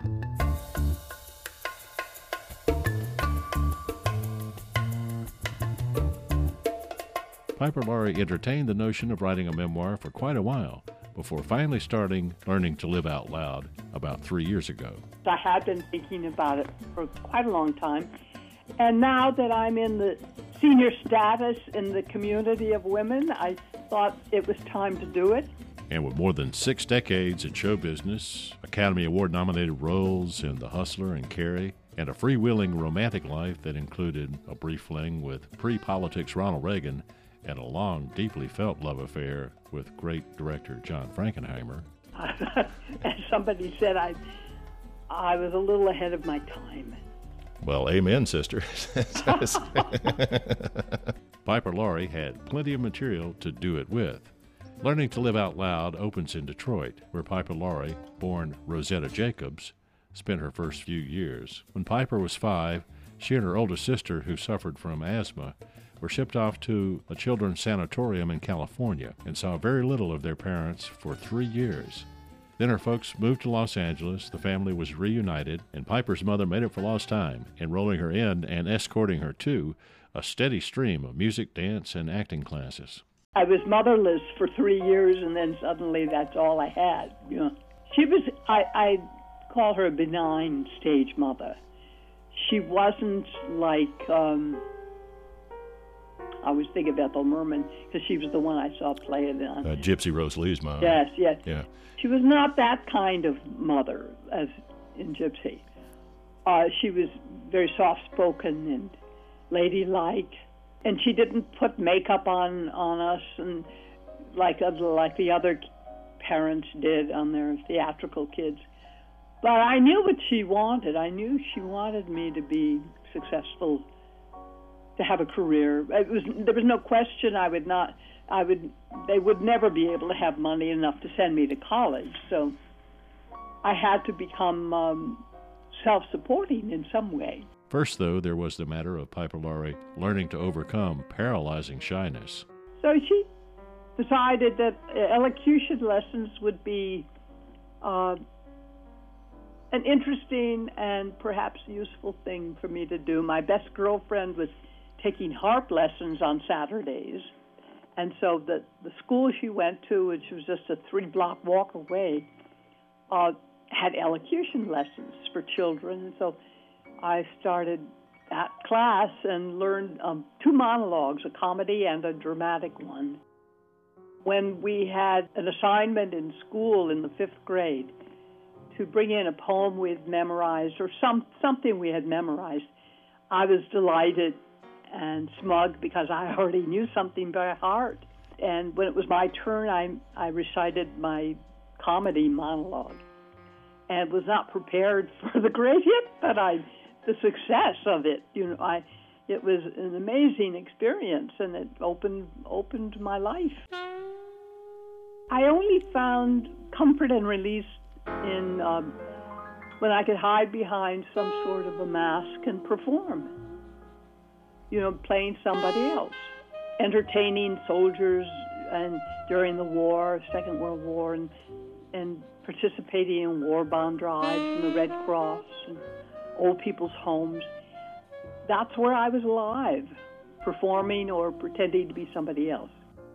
Piper Laurie entertained the notion of writing a memoir for quite a while before finally starting Learning to Live Out Loud about 3 years ago. I had been thinking about it for quite a long time, and now that I'm in the senior status in the community of women, I thought it was time to do it. And with more than 6 decades in show business, Academy Award-nominated roles in The Hustler and Carrie, and a freewheeling romantic life that included a brief fling with pre-politics Ronald Reagan and a long, deeply felt love affair with great director John Frankenheimer. As somebody said, I was a little ahead of my time. Well, amen, sister. Piper Laurie had plenty of material to do it with. Learning to Live Out Loud opens in Detroit, where Piper Laurie, born Rosetta Jacobs, spent her first few years. When Piper was 5, she and her older sister, who suffered from asthma, were shipped off to a children's sanatorium in California and saw very little of their parents for 3 years. Then her folks moved to Los Angeles, the family was reunited, and Piper's mother made up for lost time, enrolling her in and escorting her to a steady stream of music, dance, and acting classes. I was motherless for 3 years, and then suddenly that's all I had. You know, she was, I call her a benign stage mother. She wasn't like, I was thinking of Ethel Merman, because she was the one I saw play it on. Gypsy Rose Lee's mom. Yes. Yeah. She was not that kind of mother as in Gypsy. She was very soft-spoken and ladylike, and she didn't put makeup on us and like the other parents did on their theatrical kids. But I knew what she wanted. I knew she wanted me to be successful, to have a career. There was no question they would never be able to have money enough to send me to college. So I had to become self-supporting in some way. First, though, there was the matter of Piper Laurie learning to overcome paralyzing shyness. So she decided that elocution lessons would be an interesting and perhaps useful thing for me to do. My best girlfriend was taking harp lessons on Saturdays, and so the school she went to, which was just a 3-block walk away, had elocution lessons for children. And so I started that class and learned 2 monologues, a comedy and a dramatic one. When we had an assignment in school in the 5th grade to bring in a poem we had memorized or something we had memorized, I was delighted and smug because I already knew something by heart. And when it was my turn, I recited my comedy monologue and was not prepared for the great hit, but the success of it. It was an amazing experience, and it opened my life. I only found comfort and release in when I could hide behind some sort of a mask and perform. Playing somebody else, entertaining soldiers and during the war, Second World War, and participating in war bond drives and the Red Cross and old people's homes. That's where I was alive, performing or pretending to be somebody else.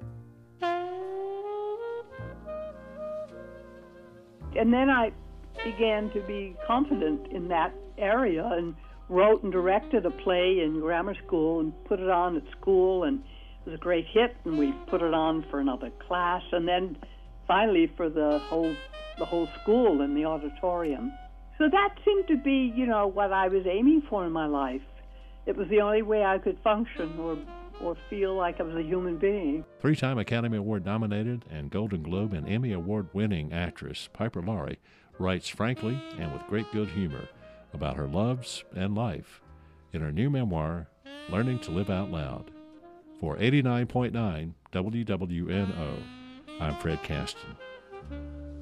And then I began to be confident in that area and wrote and directed a play in grammar school and put it on at school, and it was a great hit, and we put it on for another class, and then finally for the whole school in the auditorium. So that seemed to be, what I was aiming for in my life. It was the only way I could function or feel like I was a human being. 3-time Academy Award nominated and Golden Globe and Emmy Award winning actress Piper Laurie writes frankly and with great good humor about her loves and life in her new memoir, Learning to Live Out Loud. For 89.9 WWNO, I'm Fred Caston.